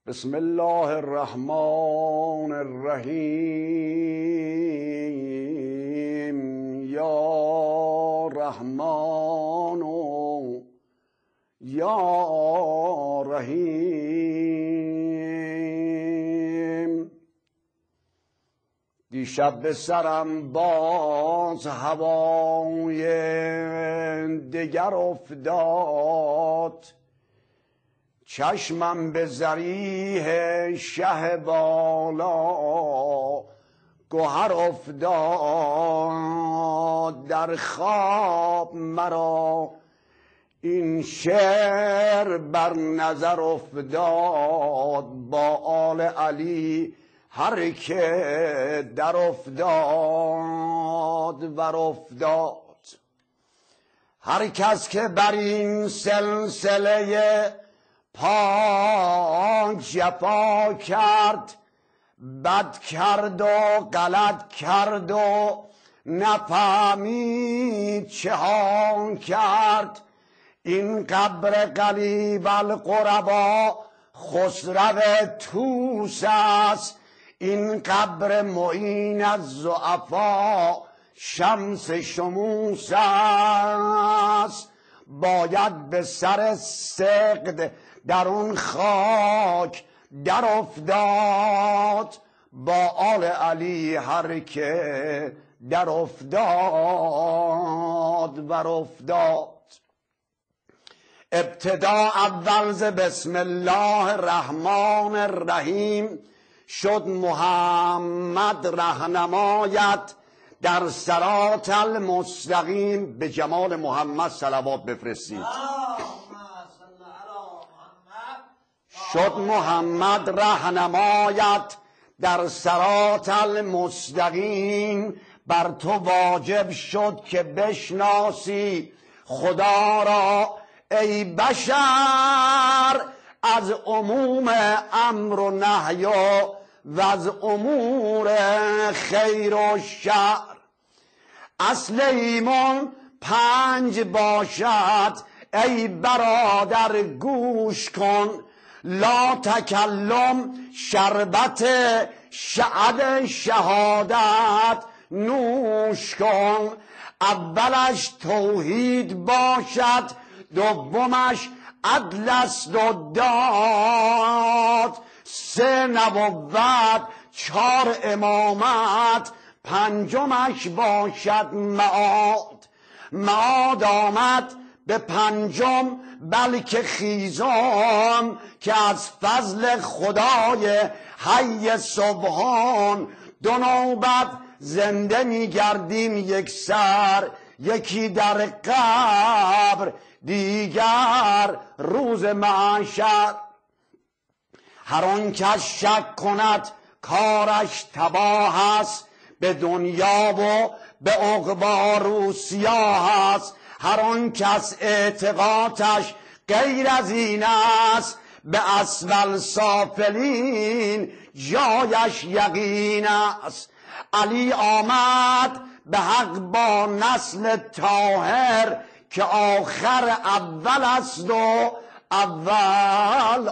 بسم الله الرحمن الرحیم. یا رحمان و یا رحیم. دیشب به سرم باز هوای دگر افتاد، چشمم به ضریح شه بالا گوهر افتاد. در خواب مرا این شعر بر نظر افتاد، با آل علی هر که در افتاد ور افتاد. هر کس که بر این سلسله پاک جفا کرد، بد کرد و غلط کرد و نفهمید چه ها کرد. این قبر قلیب القربا خسرو طوس است، این قبر معین الضعفا شمس شموس است. باید به سر سقد در اون خاک در افتاد، با آل علی هر که در افتاد ور افتاد. ابتدا اول ز بسم الله الرحمن الرحیم شد محمد رهنمایت در صراط المستقیم. به جمال محمد صلوات بفرستید. شد محمد رهنمایت در صراط المستقیم، بر تو واجب شد که بشناسی خدا را ای بشر، از عموم امر و نهی و از امور خیر و شر. اصل ایمان 5 باشد ای برادر گوش کن، لا تکلم شربت شعد شهادت نوش کن. اولش توحید باشد، دومش عدل است و داد، 3 نبوت 4 امامت، 5مش باشد معاد. معاد آمد به 5م بلکه خیزان، که از فضل خدای حی سبحان 2 نوبت زنده می گردیم یک سر، یکی در قبر دیگر روز محشر. هر آن کس شک کند کارش تباه است، به دنیا و به عقبی رو سیاه است. هر آن کس اعتقادش غیر از این است، به اسفل سافلین جایش یقین است. علی آمد به حق با نسل طاهر، که آخر اول است و اول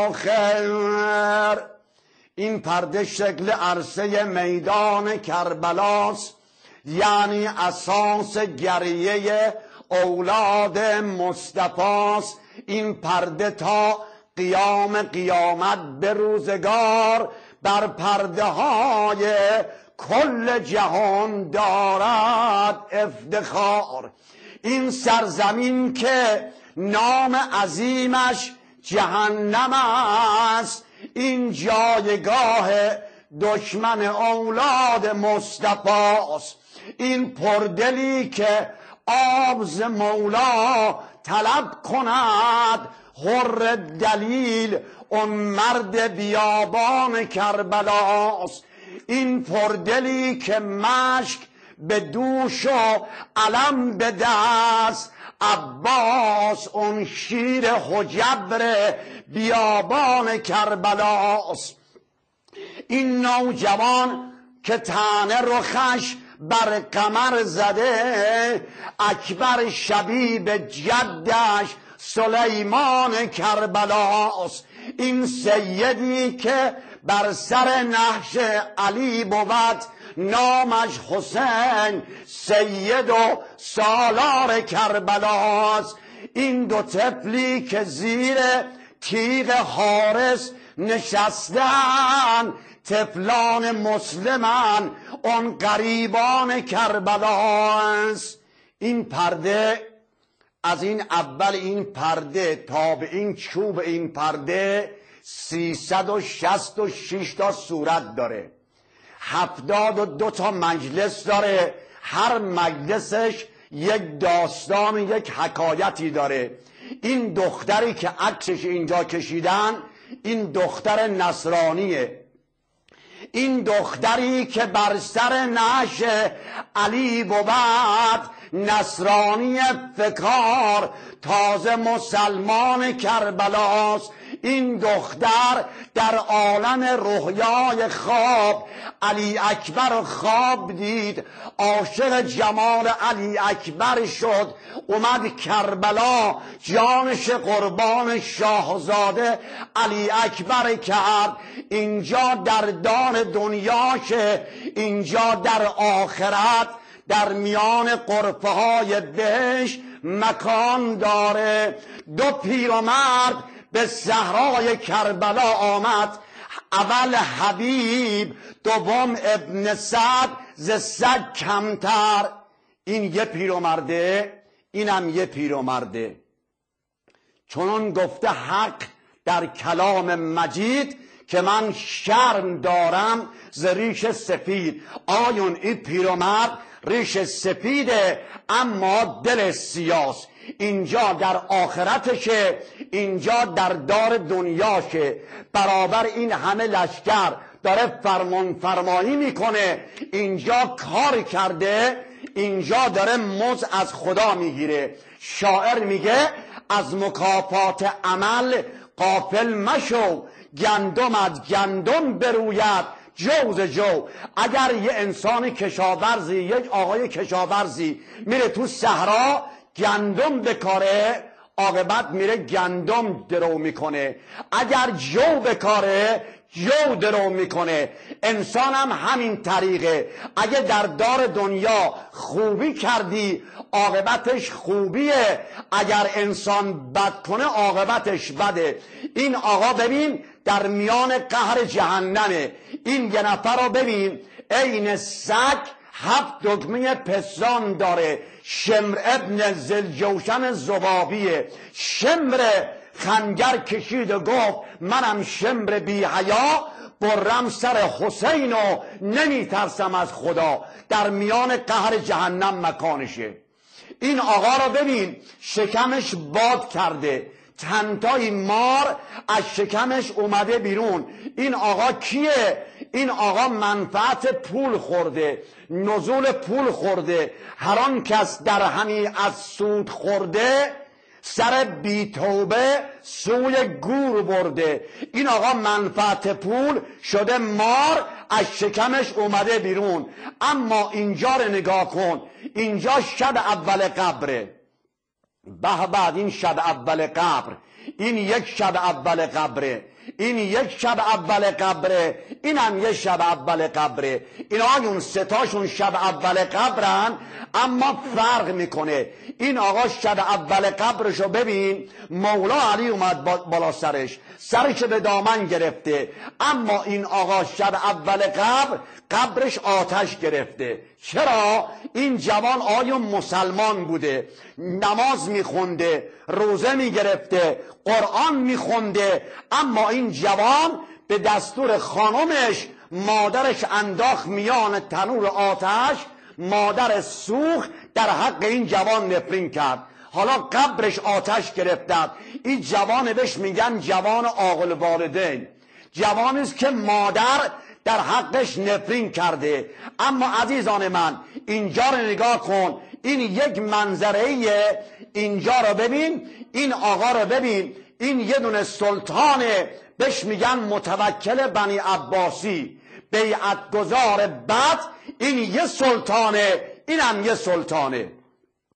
آخر. این پرده شکل عرصه میدان کربلاست، یعنی اساس گریه اولاد مصطفاست. این پرده تا قیام قیامت به روزگار بر پرده های کل جهان دارد افتخار. این سرزمین که نام عظیمش جهنم است، این جایگاه دشمن اولاد مصطفاست. این پردلی که آب ز مولا طلب کند، حر دلیل اون مرد بیابان کربلاست. این پردلی که مشک به دوش و علم به دست، عباس اون شیر حجبر بیابان کربلاست. این نوجوان که طعنه رخش بر قمر زده، اکبر شبیب جدش سلیمان کربلاست. این سیدی که بر سر نهش علی بود نامش حسین سید و سالار کربلاست. این دو طفلی که زیر تیغ حارس نشستن طفلان مسلمن اون غریبان کربلاست. این پرده از این اول این پرده تا به این چوب این پرده 366 تا صورت داره، 72 تا مجلس داره، هر مجلسش یک داستان یک حکایتی داره. این دختری که عکسش اینجا کشیدن این دختر نصرانیه. این دختری که بر سر نعش علی بود نصرانی فکار تازه مسلمان کربلاست. این دختر در عالم رؤیای خواب علی اکبر خواب دید، عاشق جمال علی اکبر شد، اومد کربلا جانش قربان شاهزاده علی اکبر کرد. اینجا در دار دنیاشه، اینجا در آخرت در میان غرفه های بهشت مکان داره. دو پیرمرد به صحرای کربلا آمد، اول حبیب دوم ابن سعد ز سگ کمتر. این یه پیرمرده اینم یه پیرمرده. چنان گفته حق در کلام مجید که من شرم دارم ز ریش سفید. آیون این پیرمرد ریش سپیده اما دل سیاست. اینجا در آخرتشه، اینجا در دار دنیاشه. برابر این همه لشکر داره فرمان فرمایی میکنه، اینجا کار کرده، اینجا داره مزد از خدا میگیره. شاعر میگه از مکافات عمل غافل مشو، گندمت گندم بروید جوز جو. اگر یه انسان کشاورزی، یک آقای کشاورزی میره تو صحرا گندم بکاره، عاقبت میره گندم درو میکنه. اگر جو بکاره جو درو میکنه. انسان هم همین طریقه. اگه در دار دنیا خوبی کردی عاقبتش خوبیه، اگر انسان بد کنه عاقبتش بده. این آقا ببین در میان قهر جهنمه. این یه نفر رو ببین عین سگ 7 دکمه پستان داره. شمر ابن ذوالجوشن ذبابیه. شمر خنجر کشید و گفت منم شمر بی حیا، برم سر حسین و نمی ترسم از خدا. در میان قهر جهنم مکانشه. این آقا رو ببین شکمش باد کرده، تنتای مار از شکمش اومده بیرون. این آقا کیه؟ این آقا منفعت پول خورده، نزول پول خورده. هر آن کس در همی از سود خورده، سر بی توبه سوی گور برده. این آقا منفعت پول شده مار از شکمش اومده بیرون. اما اینجا رو نگاه کن، اینجا شب اول قبره. بعد این شب اول قبر، این یک شب اول قبره، این یک شب اول قبره، این هم یک شب اول قبره. اینا اون ستاشون شب اول قبرن، اما فرق میکنه. این آقا شب اول قبرشو ببین، مولا علی اومد بالا سرش به دامن گرفته. اما این آقا شب اول قبرش آتش گرفته. چرا؟ این جوان آیا مسلمان بوده، نماز میخونده، روزه میگرفته، قرآن میخونده، اما این جوان به دستور خانمش مادرش انداخت میان تنور آتش. مادر سوخت در حق این جوان نفرین کرد. حالا قبرش آتش گرفتند. این جوان بهش میگن جوان عاقل والدین، جوانی است که مادر در حقش نفرین کرده. اما عزیزان من اینجا رو نگاه کن، این یک منظره. اینجا رو ببین، این آقا رو ببین، این یه دونه سلطانه، بهش میگن متوکل بنی عباسی، بیعت گذار بد. این یه سلطانه، این هم یه سلطانه.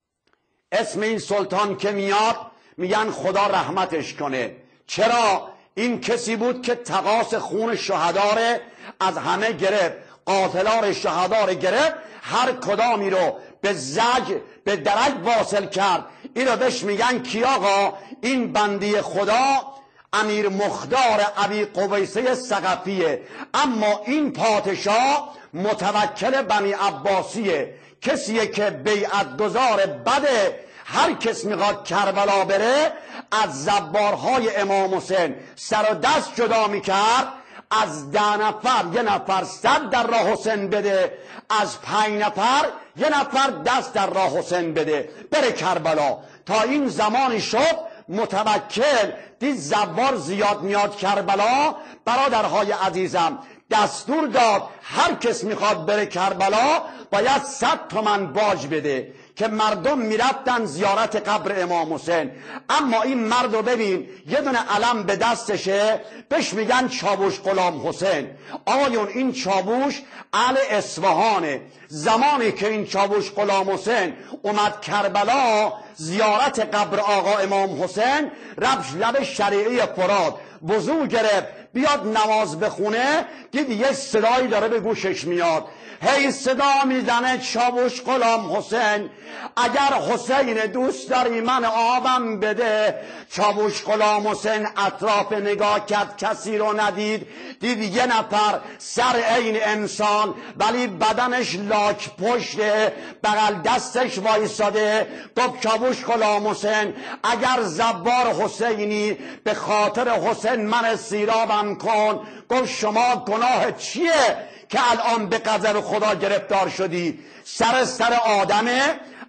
اسم این سلطان که میاد میگن خدا رحمتش کنه. چرا؟ این کسی بود که تقاص خون شهدا از همه گرفت، قاتلان شهدا رو گرفت، هر کدامی رو به زج به درج واصل کرد. این رو بهش میگن کی آقا؟ این بندی خدا امیر مخدار ابی قبیسه ثقفیه. اما این پادشاه متوکل بنی عباسیه، کسیه که بیعت گذار بده. هر کس میخواد کربلا بره از زبارهای امام حسین سر و دست جدا میکرد. از 10 نفر 1 نفر 100 در راه حسین بده، از 5 نفر 1 نفر دست در راه حسین بده بره کربلا. تا این زمانی شد متوکل دید زبار زیاد میاد کربلا. برادرهای عزیزم دستور داد هر کس میخواد بره کربلا باید 100 تومن باج بده که مردم میرفتن زیارت قبر امام حسین. اما این مرد رو ببین، یه دونه علم به دستشه، بهش میگن چاوش غلام حسین. آقایون این چاوش اهل اصفهانه. زمانی که این چاوش غلام حسین اومد کربلا زیارت قبر آقا امام حسین، رفت لب شریعه فرات وضو گرفت بیاد نماز بخونه، دید یه صدایی داره به گوشش میاد، هی صدا میزنه چاوش غلام حسین اگر حسین دوست داری من آبم بده. چاوش غلام حسین اطراف نگاه کرد کسی رو ندید، دید 1 نفر سر عین انسان ولی بدنش لاک پشته، بغل دستش وایساده. گفت چاوش غلام حسین اگر زبار حسینی به خاطر حسین من سیرابم کن. گفت شما گناه چیه که الان به قدر خدا گرفتار شدی؟ سر آدمه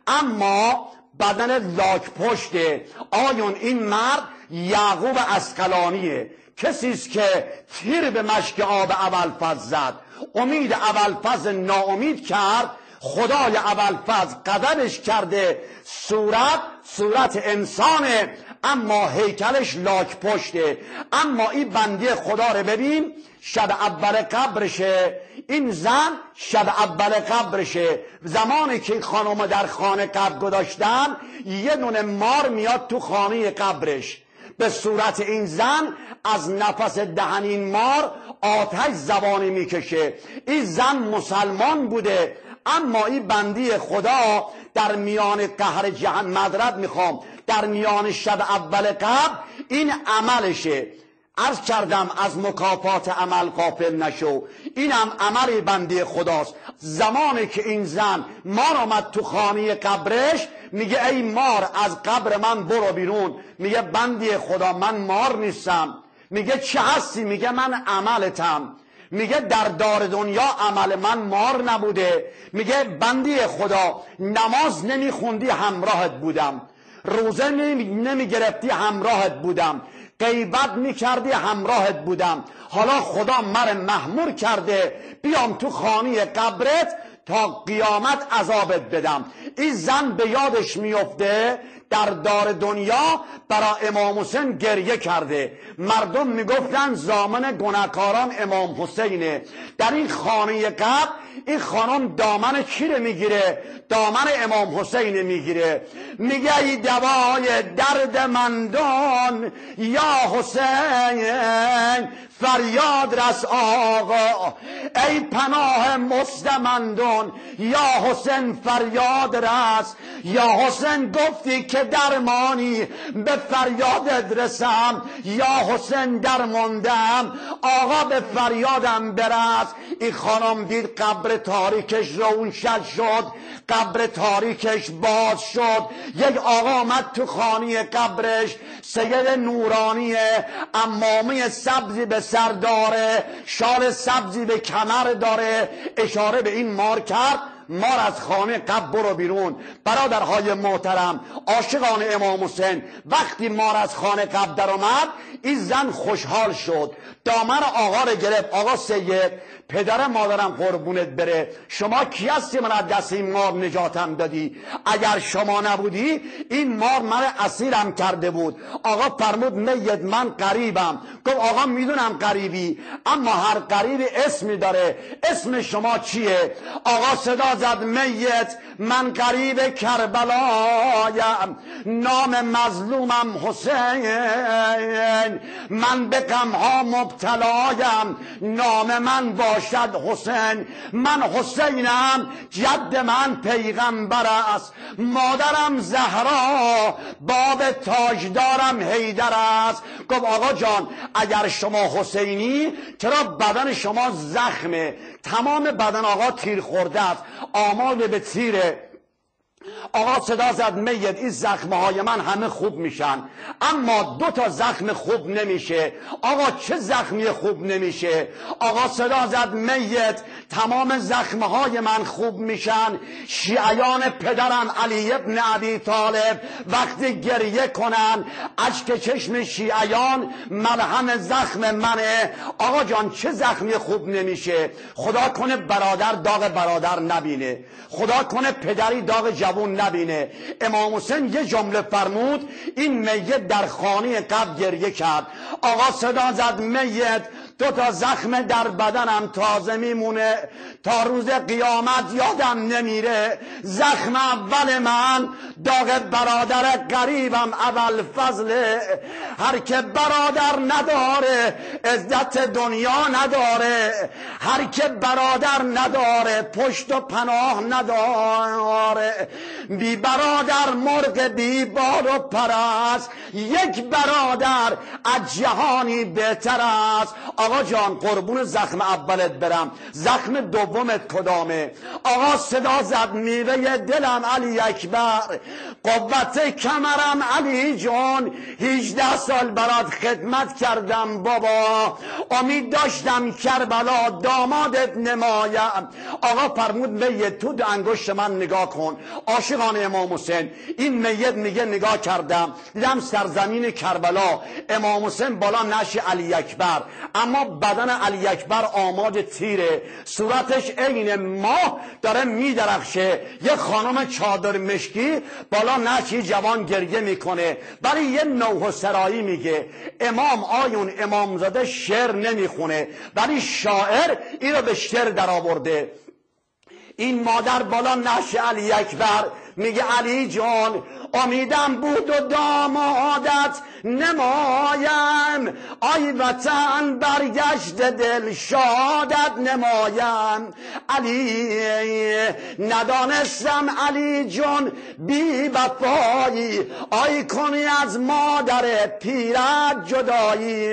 اما بدن لاک پشته. آیون این مرد یعقوب اسقلانیه، کسیست که تیر به مشک آب ابوالفضل زد، امید ابوالفضل ناامید کرد. خدای ابوالفضل قدرش کرده صورت انسانه اما هیکلش لاک پشته. اما این بندی خدا رو ببین، شب اول قبرشه، این زن شب اول قبرشه. زمانی که این خانم در خانه قبر گذاشتن، 1 دونه مار میاد تو خانه قبرش به صورت این زن، از نفس دهن این مار آتش زبانی میکشه. این زن مسلمان بوده اما این بندی خدا در میان قهر جهان مدرد میخوام در میان شب اول قبر این عملشه. عرض کردم از مکافات عمل غافل نشو، اینم عمل بنده خداست. زمانی که این زن مار آمد تو خانه قبرش، میگه ای مار از قبر من برو بیرون. میگه بنده خدا من مار نیستم. میگه چه هستی؟ میگه من عملتم. میگه در دار دنیا عمل من مار نبوده. میگه بنده خدا نماز نمیخوندی همراهت بودم، روزه نمیگرفتی همراهت بودم، غیبت میکردی همراهت بودم. حالا خدا من مأمور کرده بیام تو خانه قبرت تا قیامت عذابت بدم. این زن به یادش میفته در دار دنیا برای امام حسین گریه کرده، مردم میگفتن ضامن گناهکاران امام حسینه. در این خانه قبر این خانم دامن کی رو میگیره؟ دامن امام حسین میگیره. میگه ای دوای درد مندان یا حسین فریاد رس آقا، ای پناه مستمندان یا حسین فریاد رس. یا حسین گفتی که درمانی به فریادت رسم، یا حسین درماندم آقا به فریادم برس. این خانم دید قبر تاریکش روشن شد، قبر تاریکش باز شد. یک آقا آمد تو خانه قبرش، سید نورانیه، عمامه سبزی به سر داره، شال سبزی به کمر داره، اشاره به این مار کرد مار از خانه قبر برو بیرون. برادرهای محترم عاشقان امام حسین، وقتی مار از خانه قبر در آمد این زن خوشحال شد، دامن آقا رو گرفت. آقا سید پدر مادرم قربونت بره، شما کی هستی من از دست این مار نجاتم دادی؟ اگر شما نبودی این مار من اسیرم کرده بود. آقا فرمود میت من قریبم. گفت آقا میدونم قریبی اما هر قریبی اسمی داره، اسم شما چیه؟ آقا صدا زد میت من غریب کربلایم، نام مظلومم حسین، من به غمها مبتلایم، نام من باشد حسین. من حسینم، جد من پیغمبر است، مادرم زهرا، باب تاجدارم حیدر است. گفت آقا جان اگر شما حسینی چرا بدن شما زخمه؟ تمام بدن آقا تیر خورده است، آماده به تیره. آقا صدا زد میت این زخمه های من همه خوب میشن، اما 2 تا زخم خوب نمیشه. آقا چه زخمی خوب نمیشه؟ آقا صدا زد میت تمام زخمه های من خوب میشن. شیعیان پدرم علی ابن ابی طالب وقتی گریه کنن اشک چشم شیعیان ملهم زخم منه. آقا جان چه زخمی خوب نمیشه؟ خدا کنه برادر داغ برادر نبینه، خدا کنه پدری داغ جوون نبینه. امام حسین یه جمله فرمود، این میت در خانه قبر گریه کرد. آقا صدا زد میت 2 تا زخم در بدنم تازه میمونه، تا روز قیامت یادم نمیره. زخم اول من داغ برادر قریبم اول فضله. هر که برادر نداره عزت دنیا نداره، هر که برادر نداره پشت و پناه نداره. بی برادر مرغ بی بال و پر است، یک برادر از جهانی بهتر است. آقا جان قربون زخم اولت برم، زخم دومت کدامه؟ آقا صدا زد میوه دلم علی اکبر، قوت کمرم علی جان، 18 سال برات خدمت کردم بابا، امید داشتم کربلا دامادت نمایم. آقا فرمود میت تو انگشت من نگاه کن. عاشقان امام حسین این میت میگه نگاه کردم دیدم سرزمین کربلا، امام حسین بالا نعش علی اکبر، اما بدن علی اکبر آماج تیره، صورتش عین ماه داره میدرخشه. یه خانم چادر مشکی بالا نعشی جوان گریه میکنه. برای یه نوح سرایی میگه امام آیون امامزاده شعر نمیخونه، ولی شاعر این رو به شعر در آورده. این مادر بالا نعش علی اکبر میگه علی جان امیدم بود و دامادت نمایم، آی وطن برگشت دل شادت نمایم. علی ندانستم علی جان بی وفایی، آی کنی از مادر پیرت جدایی.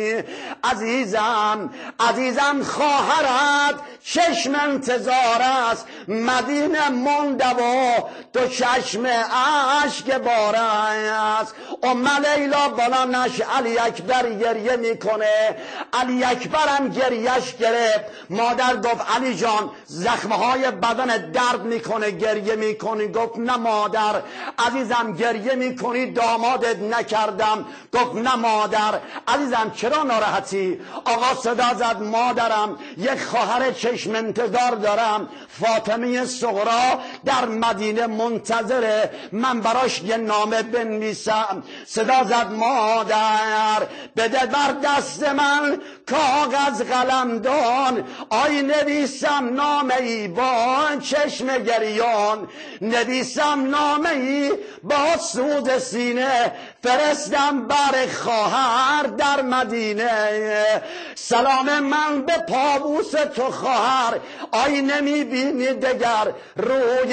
عزیزم عزیزم خواهرت چشم انتظار است، مدینه مونده و تو چشم عشق باره است. ام لیلا بالا نش علی اکبر گریه میکنه، علی اکبرم گریهش گرفت. مادر گفت علی جان زخمه های بدن درد میکنه گریه میکنی؟ گفت نه مادر. عزیزم گریه میکنی دامادت نکردم؟ گفت نه مادر. عزیزم چرا ناراحتی؟ آقا صدا زد مادرم یک خواهر چشم انتظار دارم، فاطمه صغرا در مدینه منتظره، من براش یه نامه بنویسم. صدا زد مادر بده بر دست من کاغذ قلمدان، آی نویسم نامه ای با چشم گریان، نویسم نامه ای با سوز سینه، فرستم بر خواهر در مدینه. سلام من به پابوس تو خواهر، آی نمیبینی دگر روی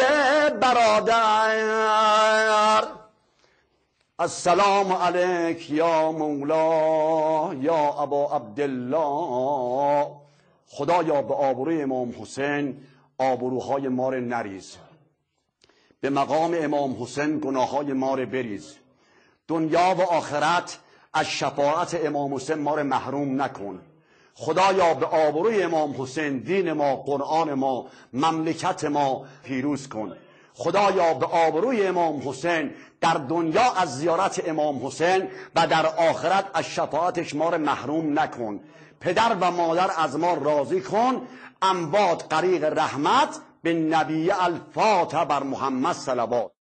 برادر. السلام علیک یا مولا یا ابا عبدالله. خدایا به آبروی امام حسین آبروهای ما رو نریز، به مقام امام حسین گناههای ما رو بریز، دنیا و آخرت از شفاعت امام حسین ما رو محروم نکن. خدایا به آبروی امام حسین دین ما، قرآن ما، مملکت ما پیروز کن. خدایا به آبروی امام حسین در دنیا از زیارت امام حسین و در آخرت از شفاعتش ما رو محروم نکن. پدر و مادر از ما راضی کن. اموات غریق رحمت به نبی الفاتح بر محمد صلوات.